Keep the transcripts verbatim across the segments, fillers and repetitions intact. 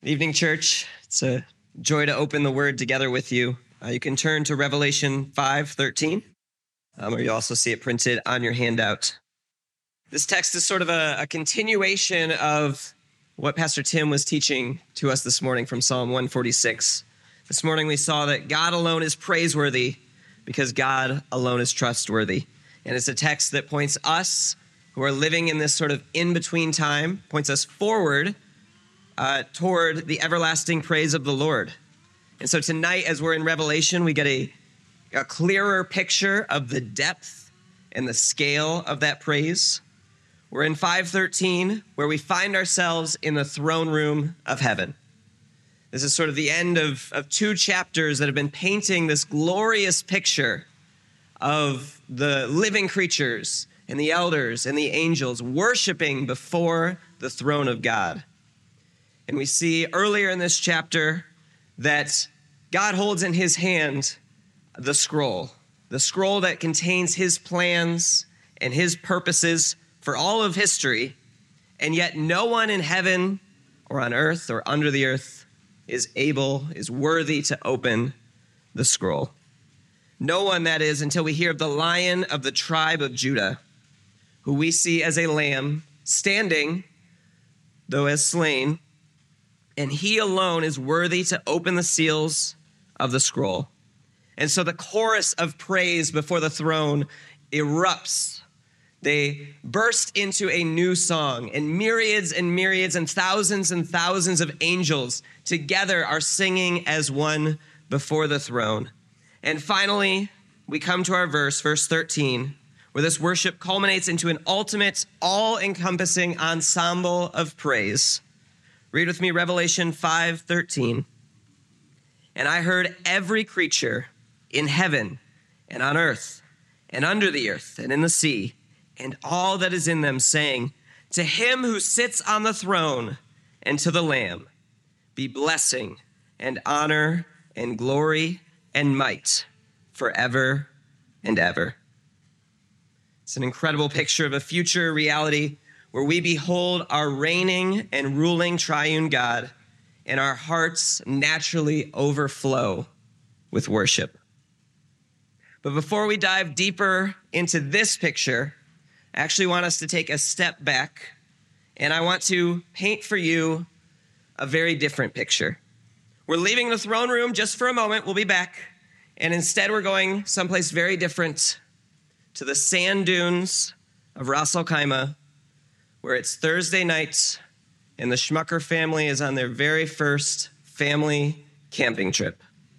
Good evening, church. It's a joy to open the Word together with you. Uh, you can turn to Revelation five thirteen, um, or you also see it printed on your handout. This text is sort of a, a continuation of what Pastor Tim was teaching to us this morning from Psalm one forty-six. This morning we saw that God alone is praiseworthy because God alone is trustworthy. And it's a text that points us, who are living in this sort of in-between time, points us forward Uh, toward the everlasting praise of the Lord. And so tonight, as we're in Revelation, we get a, a clearer picture of the depth and the scale of that praise. We're in five thirteen, where we find ourselves in the throne room of heaven. This is sort of the end of, of two chapters that have been painting this glorious picture of the living creatures and the elders and the angels worshiping before the throne of God. And we see earlier in this chapter that God holds in his hand the scroll, the scroll that contains his plans and his purposes for all of history. And yet no one in heaven or on earth or under the earth is able, is worthy to open the scroll. No one, that is, until we hear of the Lion of the tribe of Judah, who we see as a lamb standing, though as slain, and he alone is worthy to open the seals of the scroll. And so the chorus of praise before the throne erupts. They burst into a new song, and myriads and myriads and thousands and thousands of angels together are singing as one before the throne. And finally, we come to our verse, verse thirteen, where this worship culminates into an ultimate, all-encompassing ensemble of praise. Read with me Revelation five thirteen. And I heard every creature in heaven and on earth and under the earth and in the sea and all that is in them saying, to him who sits on the throne and to the Lamb be blessing and honor and glory and might forever and ever. It's an incredible picture of a future reality where we behold our reigning and ruling triune God, and our hearts naturally overflow with worship. But before we dive deeper into this picture, I actually want us to take a step back, and I want to paint for you a very different picture. We're leaving the throne room just for a moment. We'll be back. And instead, we're going someplace very different, to the sand dunes of Ras Al Khaimah, where it's Thursday night and the Schmucker family is on their very first family camping trip.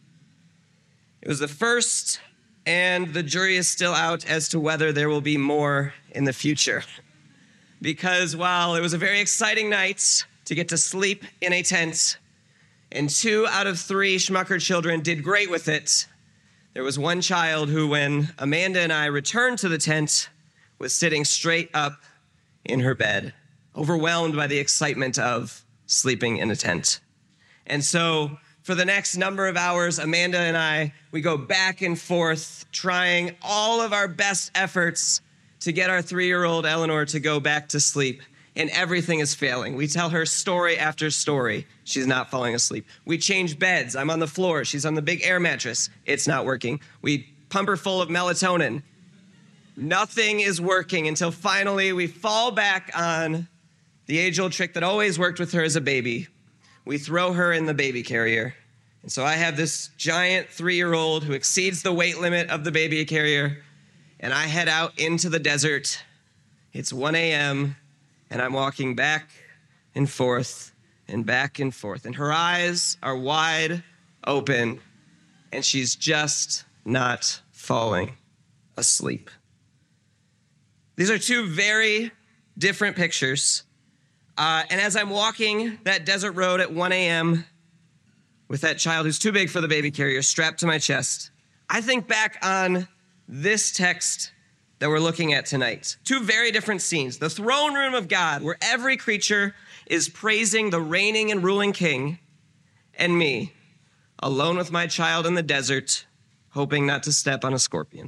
It was the first, and the jury is still out as to whether there will be more in the future. Because while it was a very exciting night to get to sleep in a tent, and two out of three Schmucker children did great with it, there was one child who, when Amanda and I returned to the tent, was sitting straight up in her bed, overwhelmed by the excitement of sleeping in a tent. And so for the next number of hours, Amanda and I, we go back and forth trying all of our best efforts to get our three-year-old Eleanor to go back to sleep, and everything is failing. We tell her story after story. She's not falling asleep. We change beds. I'm on the floor. She's on the big air mattress. It's not working. We pump her full of melatonin. Nothing is working until finally we fall back on the age-old trick that always worked with her as a baby. We throw her in the baby carrier. And so I have this giant three-year-old who exceeds the weight limit of the baby carrier, and I head out into the desert. It's one a.m., and I'm walking back and forth and back and forth. And her eyes are wide open, and she's just not falling asleep. These are two very different pictures. Uh, and as I'm walking that desert road at one a.m. with that child who's too big for the baby carrier strapped to my chest, I think back on this text that we're looking at tonight. Two very different scenes. The throne room of God, where every creature is praising the reigning and ruling king, and me, alone with my child in the desert, hoping not to step on a scorpion.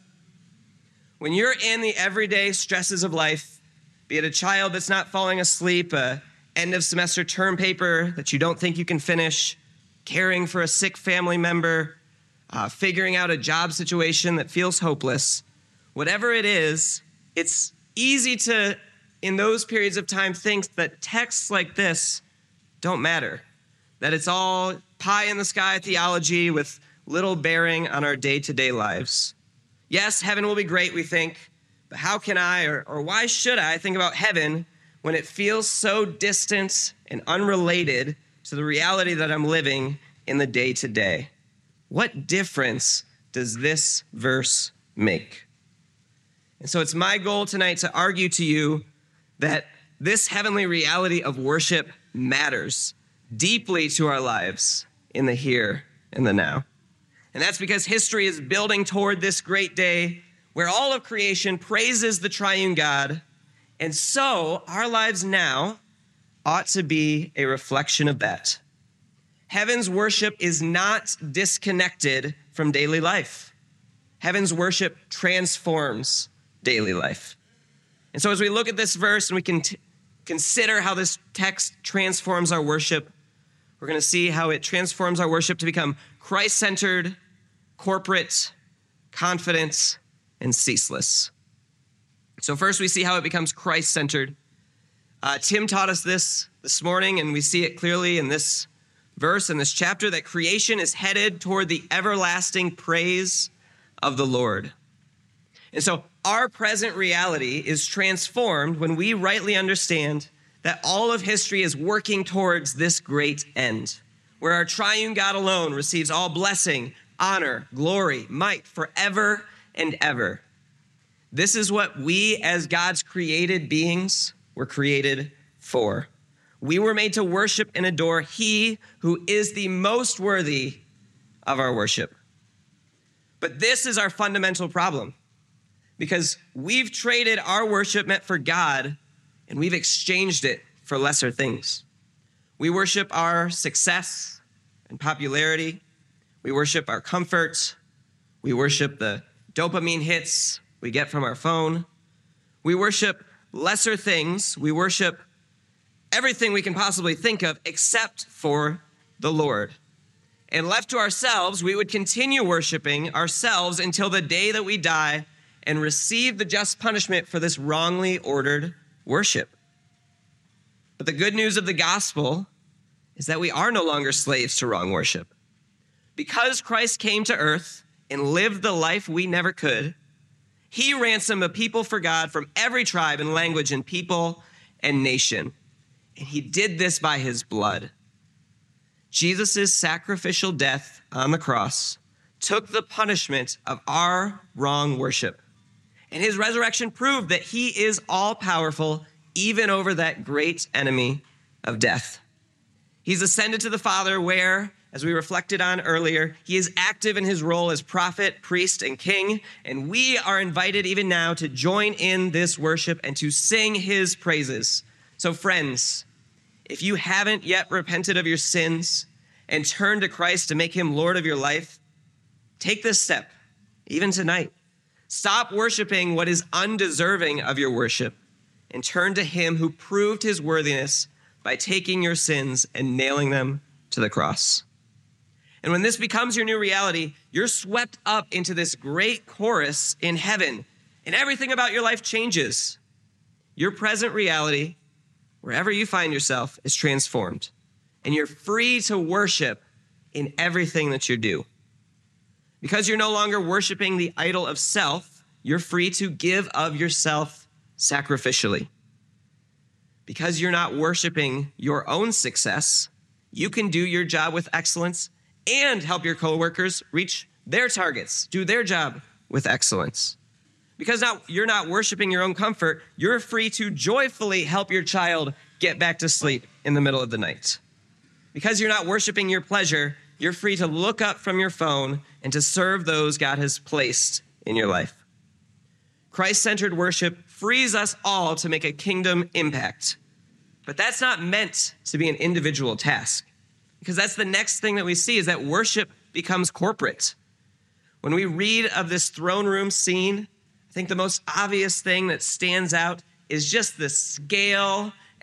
When you're in the everyday stresses of life, be it a child that's not falling asleep, a end of semester term paper that you don't think you can finish, caring for a sick family member, uh, figuring out a job situation that feels hopeless, whatever it is, it's easy to, in those periods of time, think that texts like this don't matter, that it's all pie in the sky theology with little bearing on our day-to-day lives. Yes, heaven will be great, we think, but how can I, or, or why should I think about heaven when it feels so distant and unrelated to the reality that I'm living in the day-to-day? What difference does this verse make? And so it's my goal tonight to argue to you that this heavenly reality of worship matters deeply to our lives in the here and the now. And that's because history is building toward this great day where all of creation praises the triune God. And so our lives now ought to be a reflection of that. Heaven's worship is not disconnected from daily life. Heaven's worship transforms daily life. And so as we look at this verse and we can t- consider how this text transforms our worship, we're going to see how it transforms our worship to become Christ-centered, corporate, confident, and ceaseless. So first we see how it becomes Christ-centered. Uh, Tim taught us this this morning, and we see it clearly in this verse, in this chapter, that creation is headed toward the everlasting praise of the Lord. And so our present reality is transformed when we rightly understand that all of history is working towards this great end, where our triune God alone receives all blessing, honor, glory, might forever and ever. This is what we as God's created beings were created for. We were made to worship and adore He who is the most worthy of our worship. But this is our fundamental problem, because we've traded our worship meant for God and we've exchanged it for lesser things. We worship our success and popularity. We worship our comfort. We worship the dopamine hits we get from our phone. We worship lesser things. We worship everything we can possibly think of except for the Lord. And left to ourselves, we would continue worshiping ourselves until the day that we die and receive the just punishment for this wrongly ordered worship. But the good news of the gospel is that we are no longer slaves to wrong worship. Because Christ came to earth and lived the life we never could, He ransomed a people for God from every tribe and language and people and nation. And He did this by His blood. Jesus' sacrificial death on the cross took the punishment of our wrong worship. And His resurrection proved that He is all-powerful, even over that great enemy of death. He's ascended to the Father where, as we reflected on earlier, He is active in His role as prophet, priest, and king. And we are invited even now to join in this worship and to sing His praises. So friends, if you haven't yet repented of your sins and turned to Christ to make Him Lord of your life, take this step, even tonight. Stop worshiping what is undeserving of your worship and turn to Him who proved His worthiness by taking your sins and nailing them to the cross. And when this becomes your new reality, you're swept up into this great chorus in heaven, and everything about your life changes. Your present reality, wherever you find yourself, is transformed, and you're free to worship in everything that you do. Because you're no longer worshiping the idol of self, you're free to give of yourself sacrificially. Because you're not worshiping your own success, you can do your job with excellence and help your coworkers reach their targets, do their job with excellence. Because now you're not worshiping your own comfort, you're free to joyfully help your child get back to sleep in the middle of the night. Because you're not worshiping your pleasure, you're free to look up from your phone and to serve those God has placed in your life. Christ-centered worship frees us all to make a kingdom impact. But that's not meant to be an individual task, because that's the next thing that we see is that worship becomes corporate. When we read of this throne room scene, I think the most obvious thing that stands out is just the scale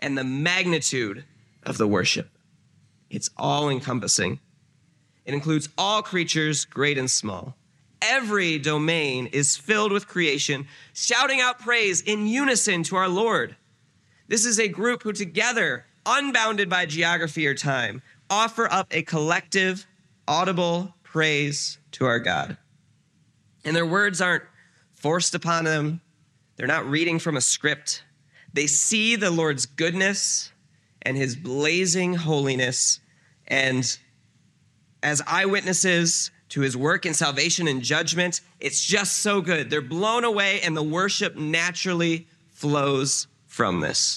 and the magnitude of the worship. It's all-encompassing. It includes all creatures, great and small. Every domain is filled with creation, shouting out praise in unison to our Lord. This is a group who together, unbounded by geography or time, offer up a collective, audible praise to our God. And their words aren't forced upon them. They're not reading from a script. They see the Lord's goodness and his blazing holiness, and as eyewitnesses to his work in salvation and judgment, it's just so good. They're blown away, and the worship naturally flows from this.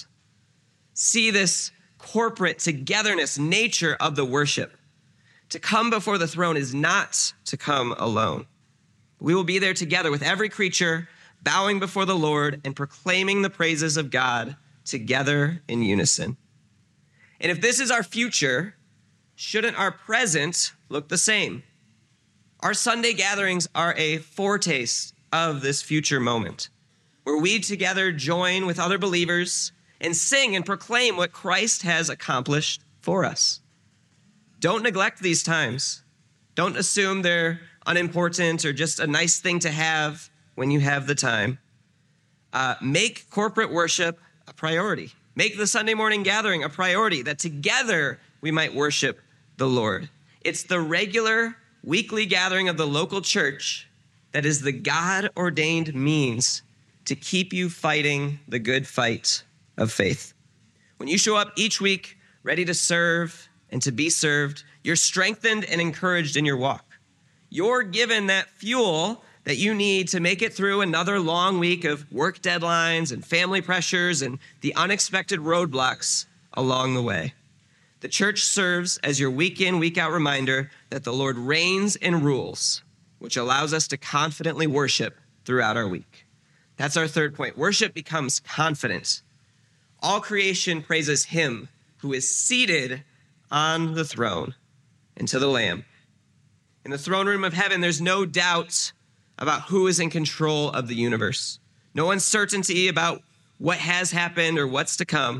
See this corporate togetherness nature of the worship. To come before the throne is not to come alone. We will be there together with every creature, bowing before the Lord and proclaiming the praises of God together in unison. And if this is our future, shouldn't our present look the same? Our Sunday gatherings are a foretaste of this future moment, where we together join with other believers and sing and proclaim what Christ has accomplished for us. Don't neglect these times. Don't assume they're unimportant or just a nice thing to have when you have the time. Uh, make corporate worship a priority. Make the Sunday morning gathering a priority, that together we might worship the Lord. It's the regular weekly gathering of the local church that is the God-ordained means to keep you fighting the good fight of faith. When you show up each week ready to serve and to be served, you're strengthened and encouraged in your walk. You're given that fuel that you need to make it through another long week of work deadlines and family pressures and the unexpected roadblocks along the way. The church serves as your week in, week out reminder that the Lord reigns and rules, which allows us to confidently worship throughout our week. That's our third point. Worship becomes confident. All creation praises him who is seated on the throne and to the Lamb. In the throne room of heaven, there's no doubt about who is in control of the universe. No uncertainty about what has happened or what's to come.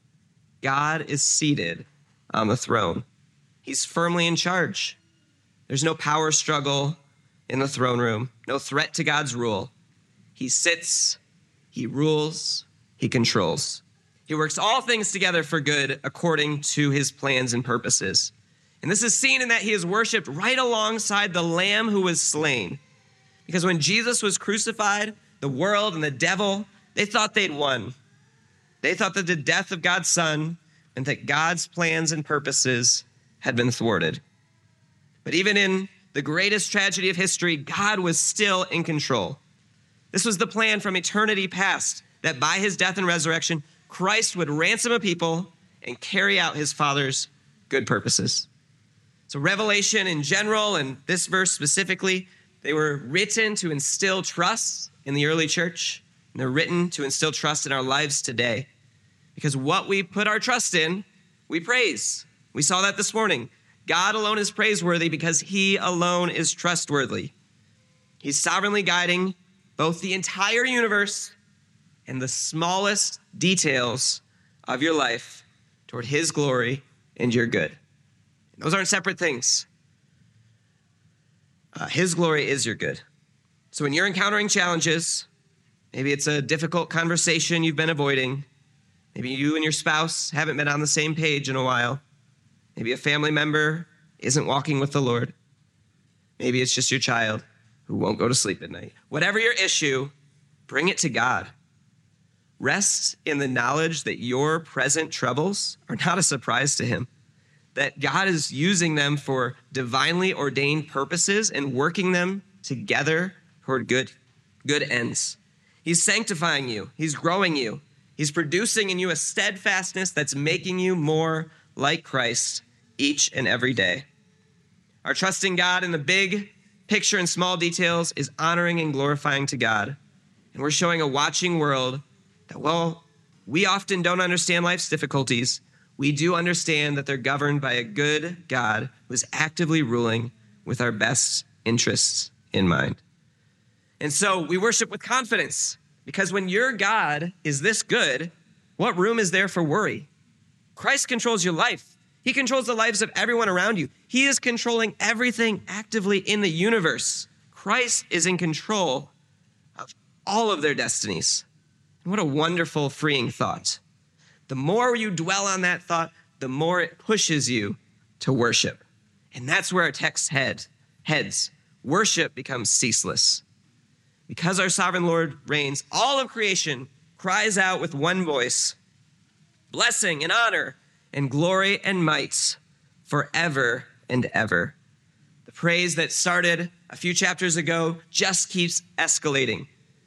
God is seated on the throne. He's firmly in charge. There's no power struggle in the throne room, no threat to God's rule. He sits, he rules, he controls. He works all things together for good according to his plans and purposes. And this is seen in that he is worshiped right alongside the Lamb who was slain. Because when Jesus was crucified, the world and the devil, they thought they'd won. They thought that the death of God's Son and that God's plans and purposes had been thwarted. But even in the greatest tragedy of history, God was still in control. This was the plan from eternity past, that by his death and resurrection, Christ would ransom a people and carry out his Father's good purposes. So Revelation in general, and this verse specifically, they were written to instill trust in the early church, and they're written to instill trust in our lives today. Because what we put our trust in, we praise. We saw that this morning. God alone is praiseworthy because he alone is trustworthy. He's sovereignly guiding both the entire universe and the smallest details of your life toward his glory and your good. Those aren't separate things. Uh, his glory is your good. So when you're encountering challenges, maybe it's a difficult conversation you've been avoiding. Maybe you and your spouse haven't been on the same page in a while. Maybe a family member isn't walking with the Lord. Maybe it's just your child who won't go to sleep at night. Whatever your issue, bring it to God. Rest in the knowledge that your present troubles are not a surprise to him, that God is using them for divinely ordained purposes and working them together toward good, good ends. He's sanctifying you. He's growing you. He's producing in you a steadfastness that's making you more like Christ each and every day. Our trust in God in the big picture and small details is honoring and glorifying to God. And we're showing a watching world that, well, we often don't understand life's difficulties. We do understand that they're governed by a good God who is actively ruling with our best interests in mind. And so we worship with confidence, because when your God is this good, What room is there for worry? Christ controls your life. He controls the lives of everyone around you. He is controlling everything actively in the universe. Christ is in control of all of their destinies. And what a wonderful, freeing thought. The more you dwell on that thought, the more it pushes you to worship. And that's where our text head, heads. Worship becomes ceaseless. Because our sovereign Lord reigns, all of creation cries out with one voice, blessing and honor and glory and might forever and ever. The praise that started a few chapters ago just keeps escalating.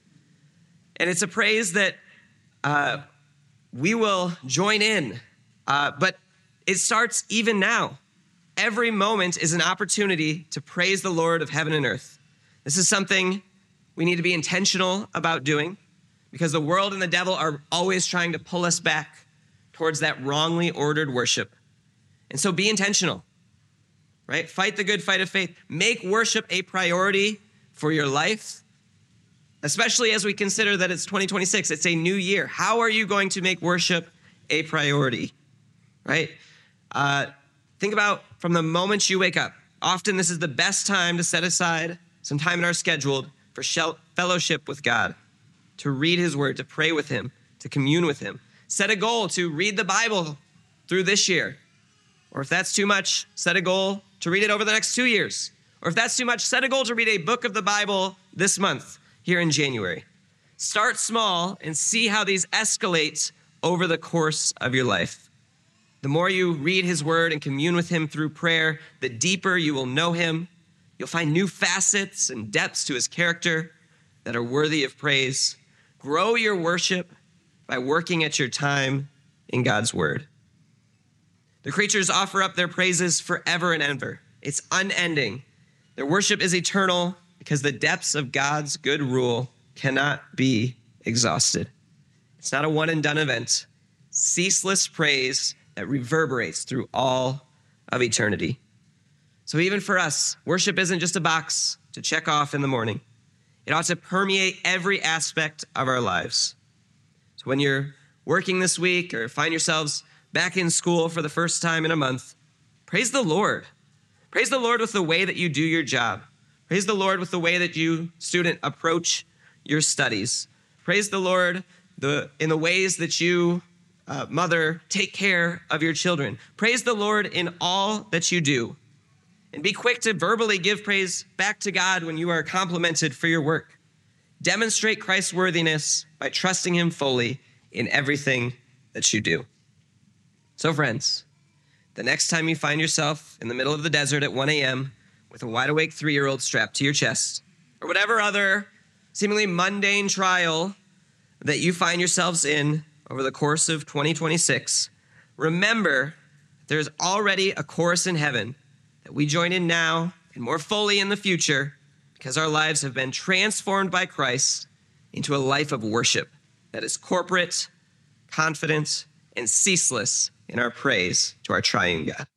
And it's a praise that uh, we will join in, uh, but it starts even now. Every moment is an opportunity to praise the Lord of heaven and earth. This is something we need to be intentional about doing because the world and the devil are always trying to pull us back towards that wrongly ordered worship. And so be intentional, right? Fight the good fight of faith. Make worship a priority for your life, especially as we consider that it's twenty twenty-six. It's a new year. How are you going to make worship a priority, right? Uh, think about from the moment you wake up. Often this is the best time to set aside some time in our schedule for fellowship with God, to read his word, to pray with him, to commune with him. Set a goal to read the Bible through this year. Or if that's too much, set a goal to read it over the next two years. Or if that's too much, set a goal to read a book of the Bible this month, here in January. Start small and see how these escalate over the course of your life. The more you read his word and commune with him through prayer, the deeper you will know him. You'll find new facets and depths to his character that are worthy of praise. Grow your worship by working at your time in God's word. The creatures offer up their praises forever and ever. It's unending. Their worship is eternal because the depths of God's good rule cannot be exhausted. It's not a one and done event. Ceaseless praise that reverberates through all of eternity. So even for us, worship isn't just a box to check off in the morning. It ought to permeate every aspect of our lives. So when you're working this week or find yourselves back in school for the first time in a month, praise the Lord. Praise the Lord with the way that you do your job. Praise the Lord with the way that you, student, approach your studies. Praise the Lord the, in the ways that you, uh, mother, take care of your children. Praise the Lord in all that you do. And be quick to verbally give praise back to God when you are complimented for your work. Demonstrate Christ's worthiness by trusting him fully in everything that you do. So friends, the next time you find yourself in the middle of the desert at one a.m. with a wide-awake three-year-old strapped to your chest, or whatever other seemingly mundane trial that you find yourselves in over the course of twenty twenty-six, remember there's already a chorus in heaven that we join in now and more fully in the future because our lives have been transformed by Christ into a life of worship that is corporate, confident, and ceaseless in our praise to our triune God.